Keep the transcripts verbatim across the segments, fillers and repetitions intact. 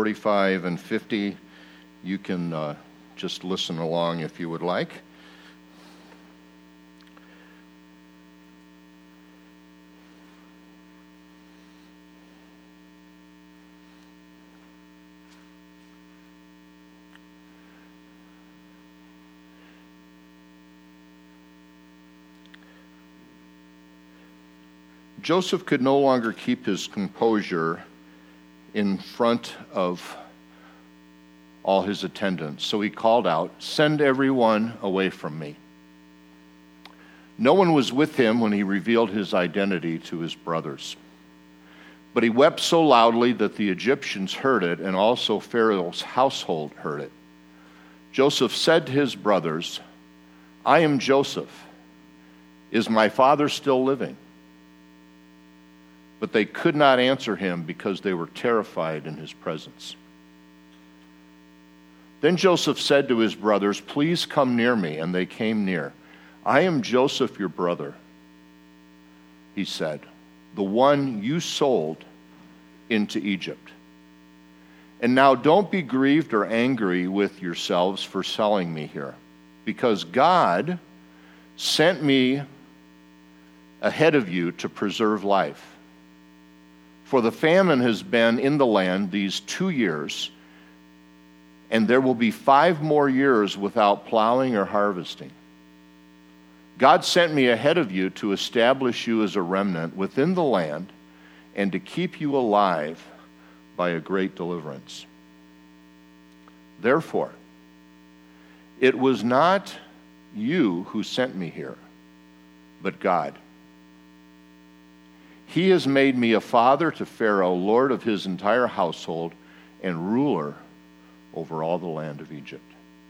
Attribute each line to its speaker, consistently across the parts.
Speaker 1: forty-five and fifty. You can uh, just listen along if you would like. Joseph could no longer keep his composure in front of all his attendants, so he called out, "Send everyone away from me." No one was with him when he revealed his identity to his brothers. But he wept so loudly that the Egyptians heard it, and also Pharaoh's household heard it. Joseph said to his brothers, "I am Joseph. Is my father still living?" But they could not answer him because they were terrified in his presence. Then Joseph said to his brothers, "Please come near me." And they came near. "I am Joseph, your brother," he said, "the one you sold into Egypt. And now don't be grieved or angry with yourselves for selling me here, because God sent me ahead of you to preserve life. For the famine has been in the land these two years, and there will be five more years without plowing or harvesting. God sent me ahead of you to establish you as a remnant within the land and to keep you alive by a great deliverance. Therefore, it was not you who sent me here, but God. He has made me a father to Pharaoh, lord of his entire household, and ruler over all the land of Egypt.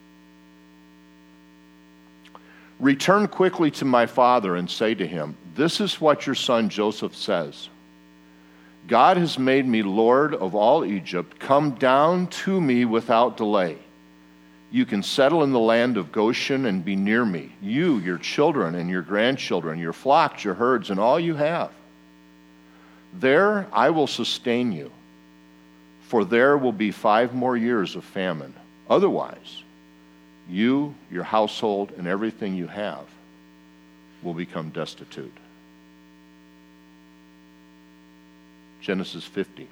Speaker 1: Return quickly to my father and say to him, 'This is what your son Joseph says. God has made me lord of all Egypt. Come down to me without delay. You can settle in the land of Goshen and be near me, you, your children, and your grandchildren, your flocks, your herds, and all you have. There I will sustain you, for there will be five more years of famine. Otherwise, you, your household, and everything you have will become destitute.'" Genesis fifty.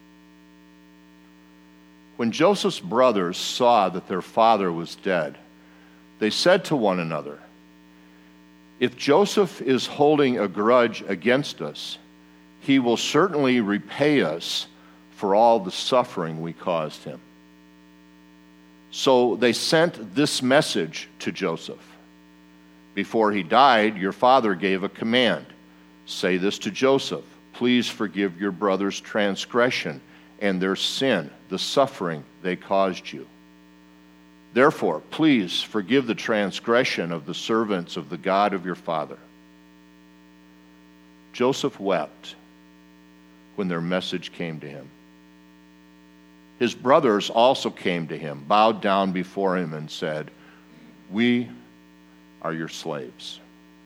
Speaker 1: When Joseph's brothers saw that their father was dead, they said to one another, "If Joseph is holding a grudge against us, he will certainly repay us for all the suffering we caused him." So they sent this message to Joseph. "Before he died, your father gave a command. Say this to Joseph, 'Please forgive your brother's transgression and their sin, the suffering they caused you. Therefore, please forgive the transgression of the servants of the God of your father.'" Joseph wept when their message came to him. His brothers also came to him, bowed down before him, and said, "We are your slaves."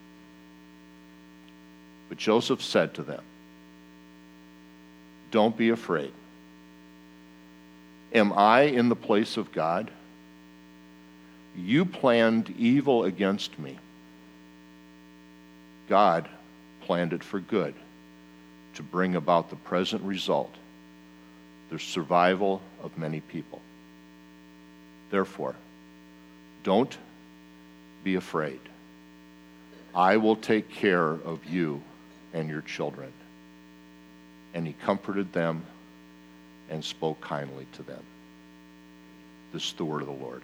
Speaker 1: But Joseph said to them, "Don't be afraid. Am I in the place of God? You planned evil against me. God planned it for good, to bring about the present result, the survival of many people. Therefore, don't be afraid. I will take care of you and your children." And he comforted them and spoke kindly to them. This is the word of the Lord.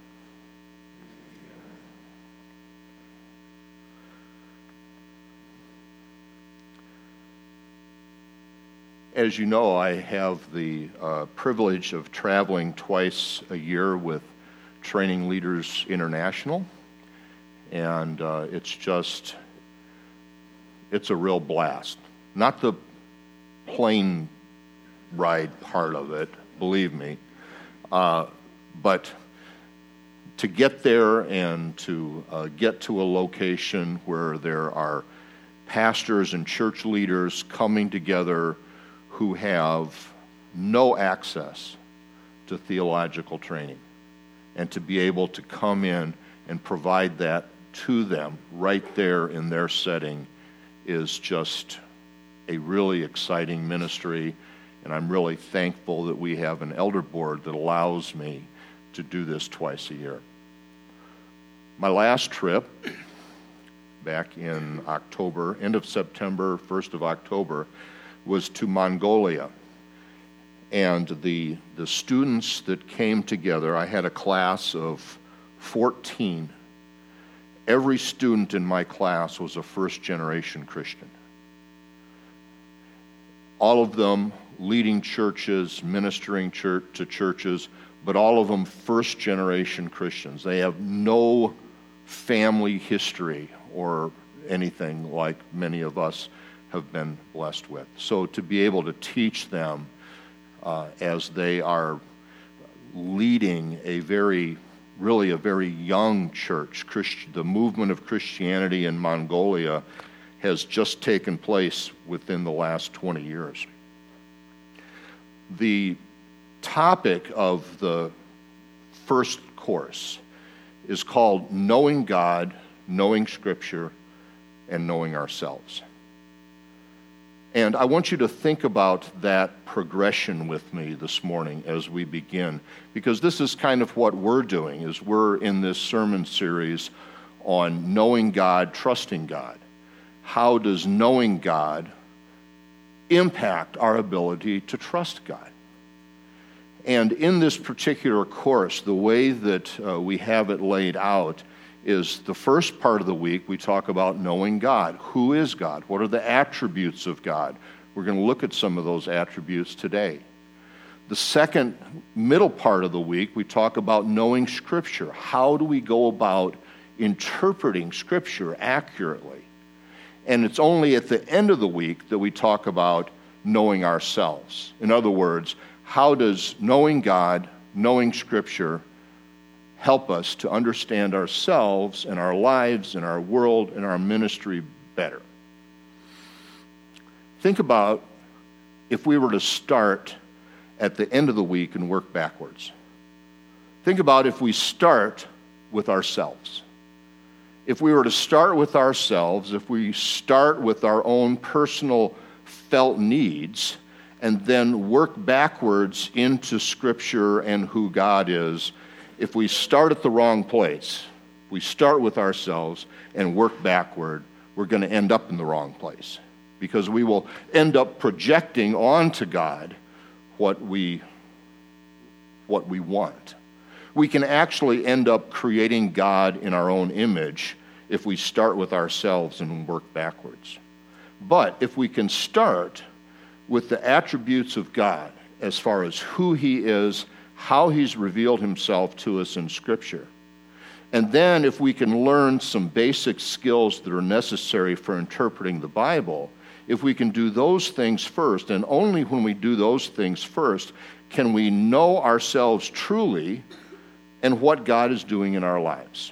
Speaker 1: As you know, I have the uh, privilege of traveling twice a year with Training Leaders International, and uh, it's just, it's a real blast. Not the plane ride part of it, believe me, uh, but to get there and to uh, get to a location where there are pastors and church leaders coming together who have no access to theological training. And to be able to come in and provide that to them right there in their setting is just a really exciting ministry. And I'm really thankful that we have an elder board that allows me to do this twice a year. My last trip, back in October, end of September, first of October, was to Mongolia. And the, the students that came together, I had a class of fourteen. Every student in my class was a first-generation Christian. All of them leading churches, ministering church to churches, but all of them first-generation Christians. They have no family history or anything like many of us have been blessed with. So to be able to teach them uh, as they are leading a very, really a very young church, Christ, the movement of Christianity in Mongolia has just taken place within the last twenty years. The topic of the first course is called Knowing God, Knowing Scripture, and Knowing Ourselves. And I want you to think about that progression with me this morning as we begin, because this is kind of what we're doing, is we're in this sermon series on knowing God, trusting God. How does knowing God impact our ability to trust God? And in this particular course, the way that uh, we have it laid out is the first part of the week we talk about knowing God. Who is God? What are the attributes of God? We're going to look at some of those attributes today. The second middle part of the week we talk about knowing Scripture. How do we go about interpreting Scripture accurately? And it's only at the end of the week that we talk about knowing ourselves. In other words, how does knowing God, knowing Scripture, help us to understand ourselves and our lives and our world and our ministry better? Think about if we were to start at the end of the week and work backwards. Think about if we start with ourselves. If we were to start with ourselves, if we start with our own personal felt needs, and then work backwards into Scripture and who God is, if we start at the wrong place, we start with ourselves and work backward, we're going to end up in the wrong place, because we will end up projecting onto God what we, what we want. We can actually end up creating God in our own image if we start with ourselves and work backwards. But if we can start with the attributes of God as far as who He is, how He's revealed Himself to us in Scripture, and then if we can learn some basic skills that are necessary for interpreting the Bible, if we can do those things first, and only when we do those things first, can we know ourselves truly and what God is doing in our lives.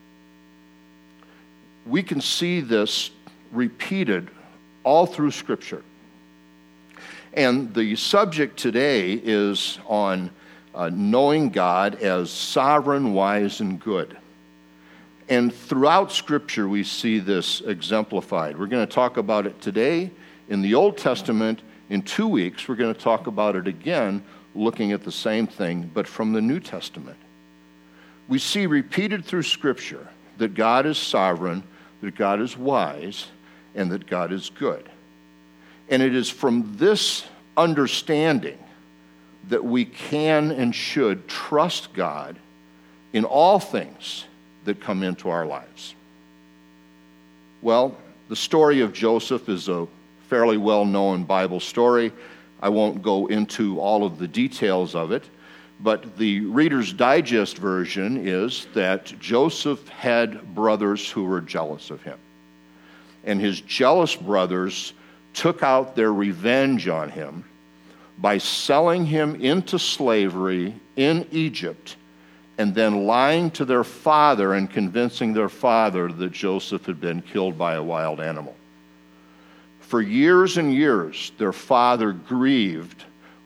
Speaker 1: We can see this repeated all through Scripture. And the subject today is on uh, knowing God as sovereign, wise, and good. And throughout Scripture, we see this exemplified. We're going to talk about it today in the Old Testament. In two weeks, we're going to talk about it again, looking at the same thing, but from the New Testament. We see repeated through Scripture that God is sovereign, that God is wise, and that God is good. And it is from this understanding that we can and should trust God in all things that come into our lives. Well, the story of Joseph is a fairly well-known Bible story. I won't go into all of the details of it, but the Reader's Digest version is that Joseph had brothers who were jealous of him. And his jealous brothers took out their revenge on him by selling him into slavery in Egypt and then lying to their father and convincing their father that Joseph had been killed by a wild animal. For years and years, their father grieved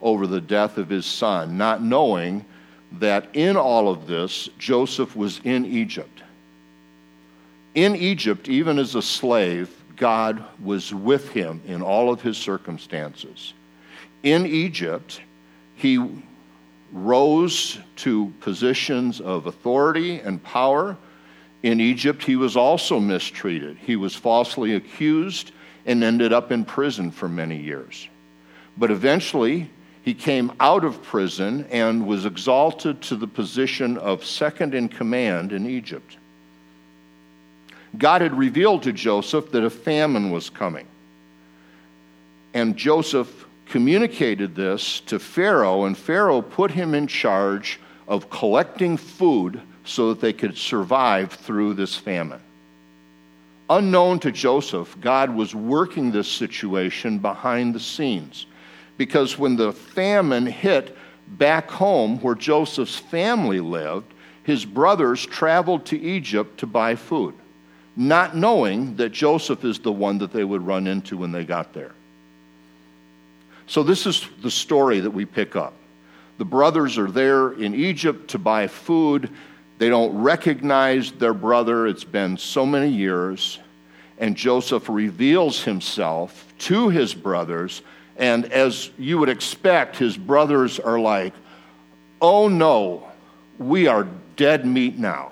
Speaker 1: over the death of his son, not knowing that in all of this, Joseph was in Egypt. In Egypt, even as a slave, God was with him in all of his circumstances. In Egypt, he rose to positions of authority and power. In Egypt, he was also mistreated. He was falsely accused and ended up in prison for many years. But eventually, he came out of prison and was exalted to the position of second in command in Egypt. God had revealed to Joseph that a famine was coming. And Joseph communicated this to Pharaoh, and Pharaoh put him in charge of collecting food so that they could survive through this famine. Unknown to Joseph, God was working this situation behind the scenes, because when the famine hit back home where Joseph's family lived, his brothers traveled to Egypt to buy food, not knowing that Joseph is the one that they would run into when they got there. So this is the story that we pick up. The brothers are there in Egypt to buy food. They don't recognize their brother. It's been so many years. And Joseph reveals himself to his brothers. And as you would expect, his brothers are like, "Oh no, we are dead meat now.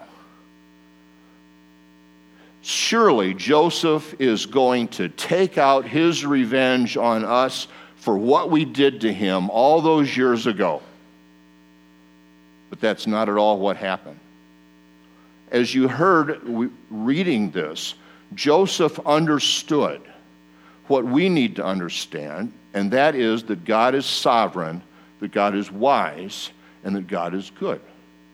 Speaker 1: Surely Joseph is going to take out his revenge on us for what we did to him all those years ago." But that's not at all what happened. As you heard reading this, Joseph understood what we need to understand, and that is that God is sovereign, that God is wise, and that God is good.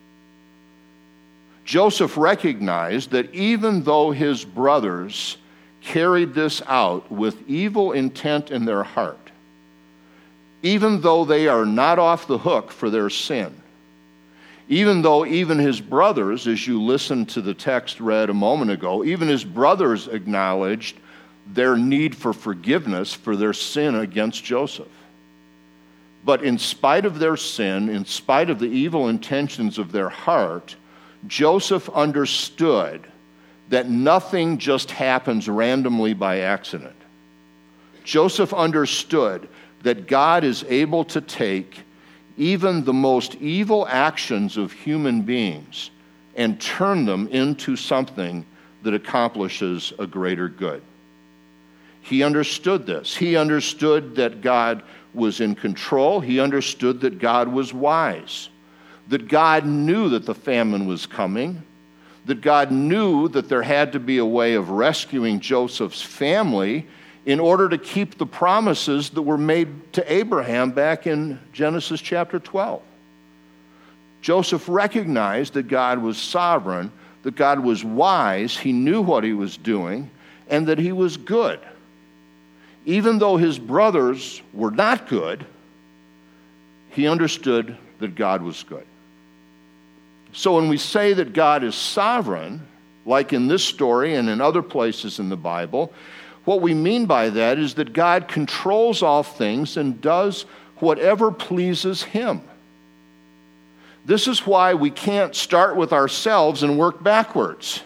Speaker 1: Joseph recognized that even though his brothers carried this out with evil intent in their heart, even though they are not off the hook for their sin, even though even his brothers, as you listened to the text read a moment ago, even his brothers acknowledged their need for forgiveness for their sin against Joseph. But in spite of their sin, in spite of the evil intentions of their heart, Joseph understood that nothing just happens randomly by accident. Joseph understood that God is able to take even the most evil actions of human beings and turn them into something that accomplishes a greater good. He understood this. He understood that God was in control. He understood that God was wise, that God knew that the famine was coming, that God knew that there had to be a way of rescuing Joseph's family in order to keep the promises that were made to Abraham back in Genesis chapter twelve. Joseph recognized that God was sovereign, that God was wise, he knew what he was doing, and that he was good. Even though his brothers were not good, he understood that God was good. So when we say that God is sovereign, like in this story and in other places in the Bible, what we mean by that is that God controls all things and does whatever pleases him. This is why we can't start with ourselves and work backwards,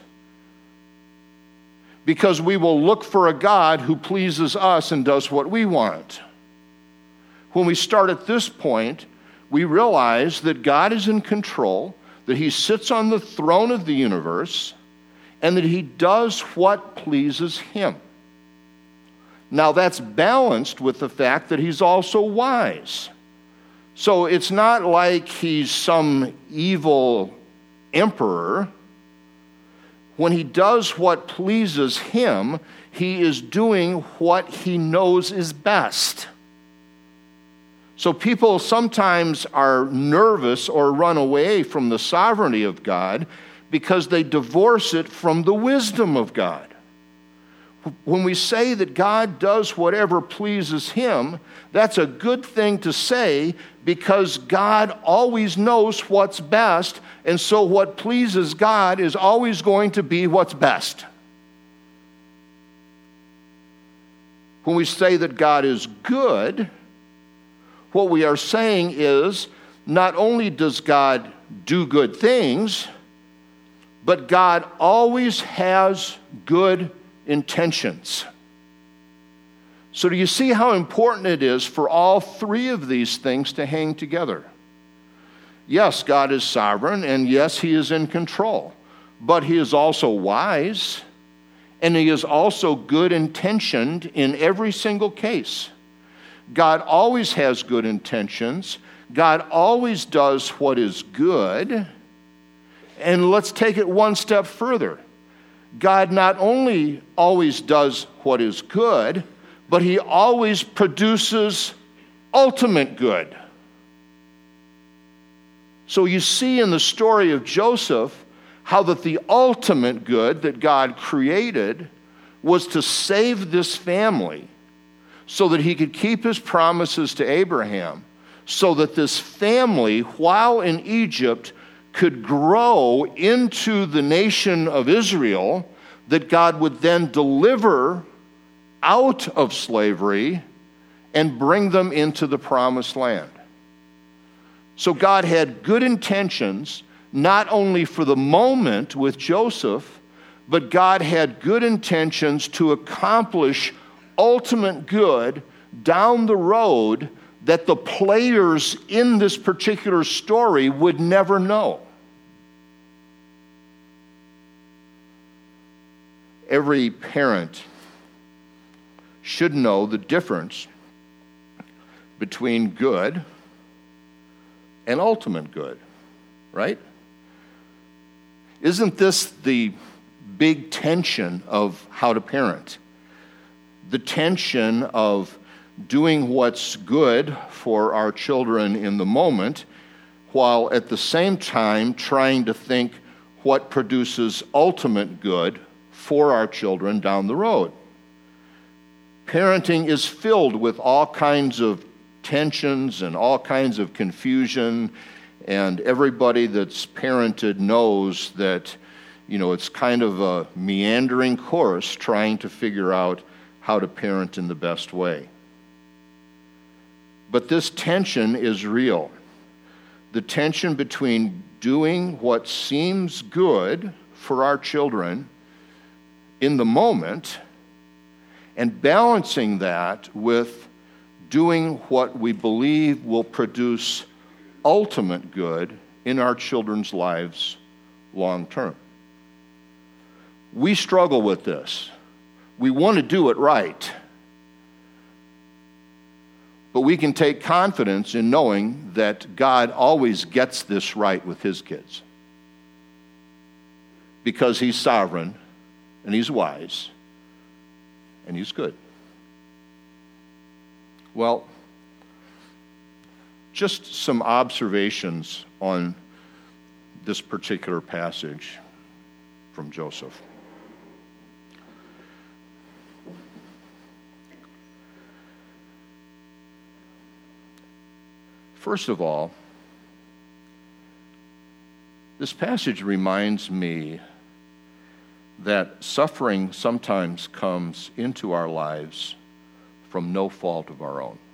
Speaker 1: because we will look for a God who pleases us and does what we want. When we start at this point, we realize that God is in control, that he sits on the throne of the universe, and that he does what pleases him. Now that's balanced with the fact that he's also wise. So it's not like he's some evil emperor. When he does what pleases him, he is doing what he knows is best. So people sometimes are nervous or run away from the sovereignty of God because they divorce it from the wisdom of God. When we say that God does whatever pleases him, that's a good thing to say, because God always knows what's best, and so what pleases God is always going to be what's best. When we say that God is good, what we are saying is not only does God do good things, but God always has good intentions. So do you see how important it is for all three of these things to hang together? Yes, God is sovereign, and yes, he is in control, but he is also wise, and he is also good intentioned in every single case. God always has good intentions. God always does what is good. And let's take it one step further. God not only always does what is good, but he always produces ultimate good. So you see in the story of Joseph how that the ultimate good that God created was to save this family so that he could keep his promises to Abraham, so that this family, while in Egypt, could grow into the nation of Israel that God would then deliver out of slavery and bring them into the promised land. So God had good intentions, not only for the moment with Joseph, but God had good intentions to accomplish ultimate good down the road that the players in this particular story would never know. Every parent should know the difference between good and ultimate good, right? Isn't this the big tension of how to parent? The tension of doing what's good for our children in the moment, while at the same time trying to think what produces ultimate good for our children down the road. Parenting is filled with all kinds of tensions and all kinds of confusion, and everybody that's parented knows that, you know, it's kind of a meandering course trying to figure out how to parent in the best way. But this tension is real. The tension between doing what seems good for our children in the moment and balancing that with doing what we believe will produce ultimate good in our children's lives long term. We struggle with this. We want to do it right. But we can take confidence in knowing that God always gets this right with his kids. Because he's sovereign, and he's wise, and he's good. Well, just some observations on this particular passage from Joseph. First of all, this passage reminds me that suffering sometimes comes into our lives from no fault of our own.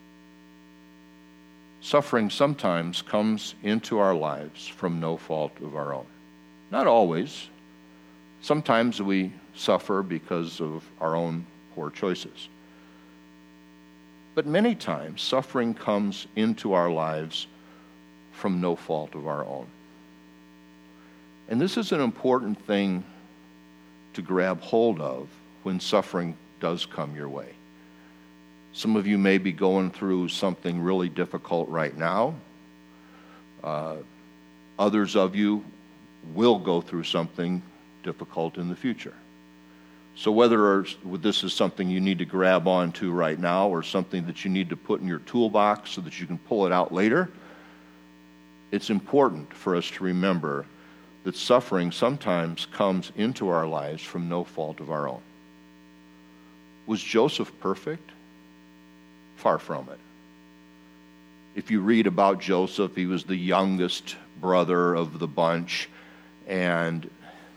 Speaker 1: Suffering sometimes comes into our lives from no fault of our own. Not always. Sometimes we suffer because of our own poor choices. But many times, suffering comes into our lives from no fault of our own. And this is an important thing to grab hold of when suffering does come your way. Some of you may be going through something really difficult right now. Uh, others of you will go through something difficult in the future. So whether this is something you need to grab onto right now or something that you need to put in your toolbox so that you can pull it out later, it's important for us to remember that suffering sometimes comes into our lives from no fault of our own. Was Joseph perfect? Far from it. If you read about Joseph, he was the youngest brother of the bunch, and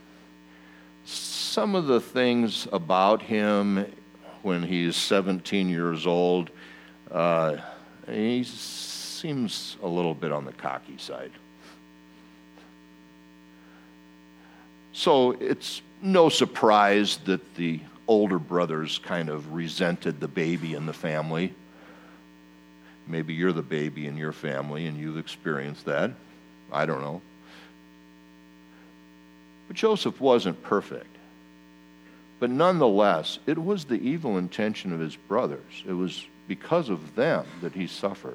Speaker 1: some of the things about him when he's seventeen years old, uh, he seems a little bit on the cocky side. So it's no surprise that the older brothers kind of resented the baby in the family. Maybe you're the baby in your family and you've experienced that. I don't know. But Joseph wasn't perfect. But nonetheless, it was the evil intention of his brothers. It was because of them that he suffered.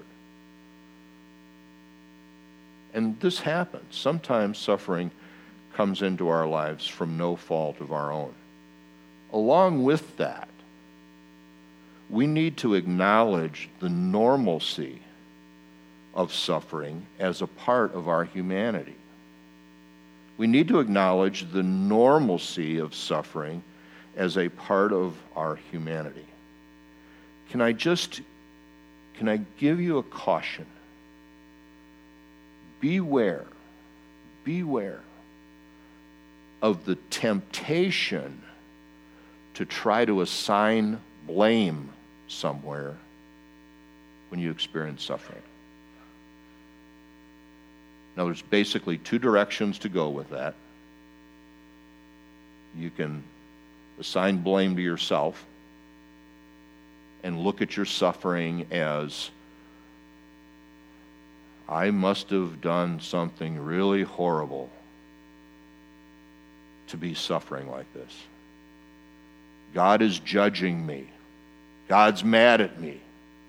Speaker 1: And this happens. Sometimes suffering comes into our lives from no fault of our own. Along with that, we need to acknowledge the normalcy of suffering as a part of our humanity. We need to acknowledge the normalcy of suffering as a part of our humanity. Can I just, can I give you a caution? Beware, beware of the temptation to try to assign blame somewhere when you experience suffering. Now, there's basically two directions to go with that. You can assign blame to yourself and look at your suffering as, I must have done something really horrible to be suffering like this. God is judging me. God's mad at me.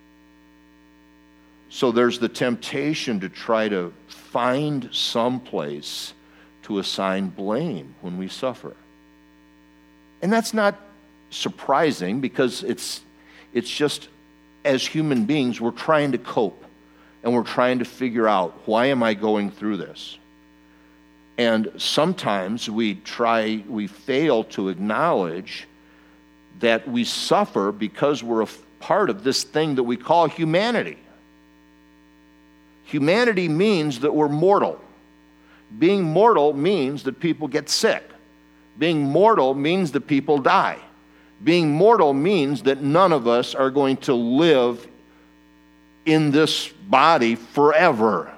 Speaker 1: So there's the temptation to try to find some place to assign blame when we suffer. And that's not surprising because it's it's just, as human beings, we're trying to cope and we're trying to figure out, why am I going through this? And sometimes we try, we fail to acknowledge that we suffer because we're a part of this thing that we call humanity. Humanity means that we're mortal. Being mortal means that people get sick. Being mortal means that people die. Being mortal means that none of us are going to live in this body forever.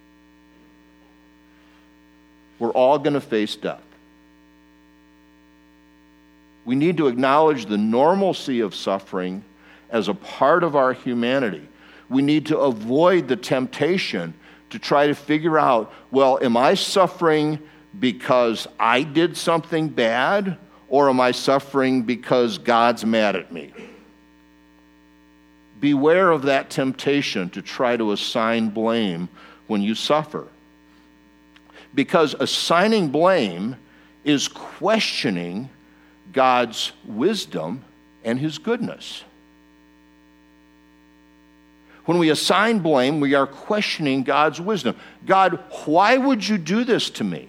Speaker 1: We're all going to face death. We need to acknowledge the normalcy of suffering as a part of our humanity. We need to avoid the temptation to try to figure out, well, am I suffering because I did something bad, or am I suffering because God's mad at me? Beware of that temptation to try to assign blame when you suffer. Because assigning blame is questioning God's wisdom and His goodness. When we assign blame, we are questioning God's wisdom. God, why would you do this to me?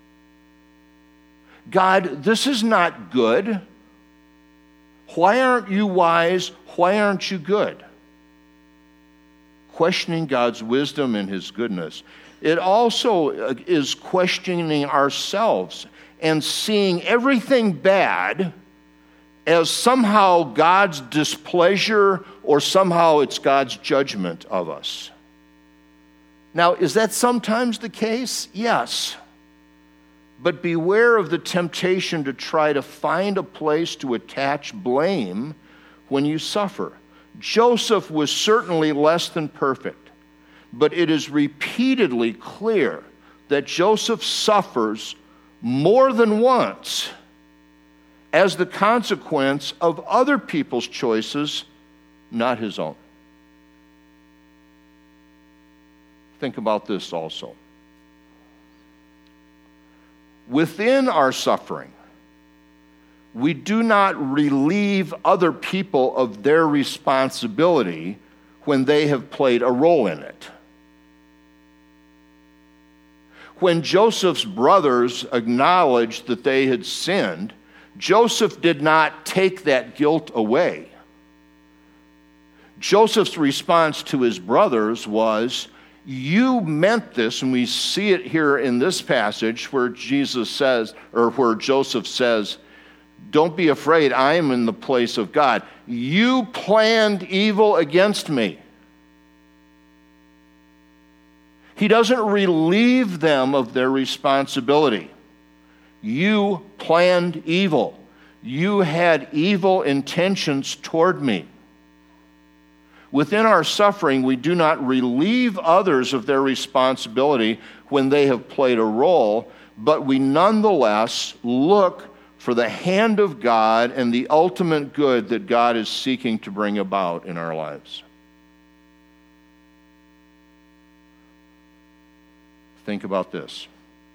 Speaker 1: God, this is not good. Why aren't you wise? Why aren't you good? Questioning God's wisdom and His goodness. It also is questioning ourselves and seeing everything bad as somehow God's displeasure or somehow it's God's judgment of us. Now, is that sometimes the case? Yes. But beware of the temptation to try to find a place to attach blame when you suffer. Joseph was certainly less than perfect, but it is repeatedly clear that Joseph suffers more than once as the consequence of other people's choices, not his own. Think about this also. Within our suffering, we do not relieve other people of their responsibility when they have played a role in it. When Joseph's brothers acknowledged that they had sinned, Joseph did not take that guilt away. Joseph's response to his brothers was, you meant this, and we see it here in this passage where Jesus says, or where Joseph says, don't be afraid, I am in the place of God. You planned evil against me. He doesn't relieve them of their responsibility. You planned evil. You had evil intentions toward me. Within our suffering, we do not relieve others of their responsibility when they have played a role, but we nonetheless look for the hand of God and the ultimate good that God is seeking to bring about in our lives. Think about this.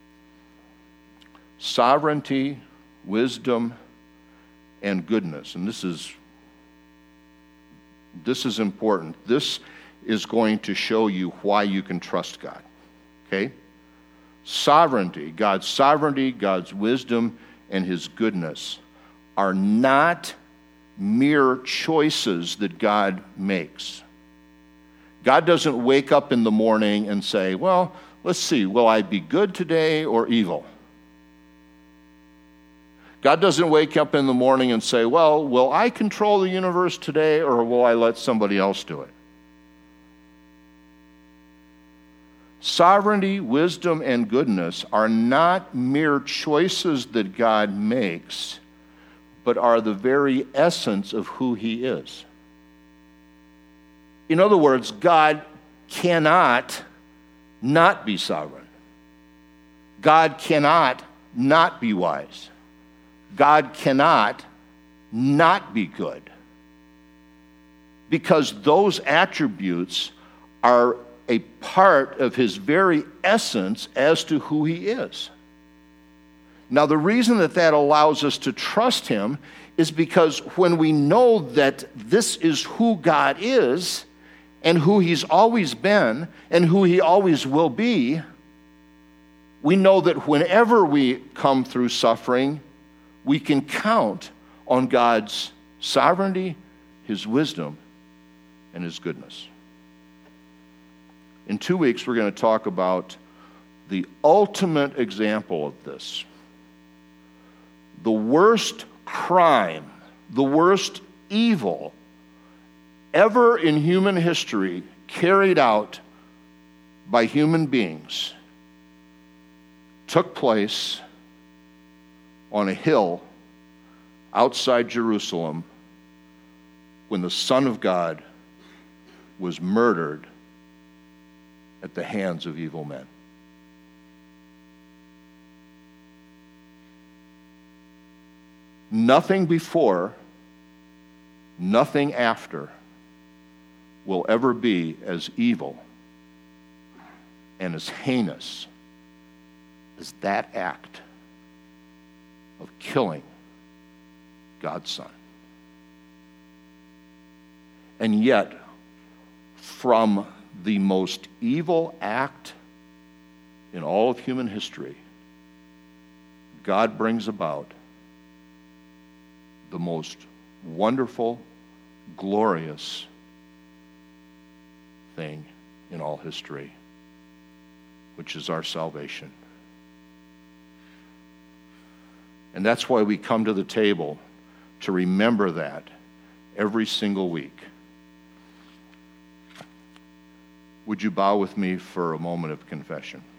Speaker 1: Sovereignty, wisdom, and goodness. And this is this is important. This is going to show you why you can trust God. Okay? Sovereignty, God's sovereignty, God's wisdom, and his goodness are not mere choices that God makes. God doesn't wake up in the morning and say, well, let's see, will I be good today or evil? God doesn't wake up in the morning and say, well, will I control the universe today or will I let somebody else do it? Sovereignty, wisdom, and goodness are not mere choices that God makes, but are the very essence of who he is. In other words, God cannot not be sovereign. God cannot not be wise. God cannot not be good. Because those attributes are a part of his very essence as to who he is. Now, the reason that that allows us to trust him is because when we know that this is who God is and who he's always been and who he always will be, we know that whenever we come through suffering, we can count on God's sovereignty, his wisdom, and his goodness. In two weeks, we're going to talk about the ultimate example of this. The worst crime, the worst evil ever in human history carried out by human beings took place on a hill outside Jerusalem when the Son of God was murdered at the hands of evil men. Nothing before, nothing after will ever be as evil and as heinous as that act of killing God's Son. And yet, from the most evil act in all of human history, God brings about the most wonderful, glorious thing in all history, which is our salvation. And that's why we come to the table to remember that every single week. Would you bow with me for a moment of confession?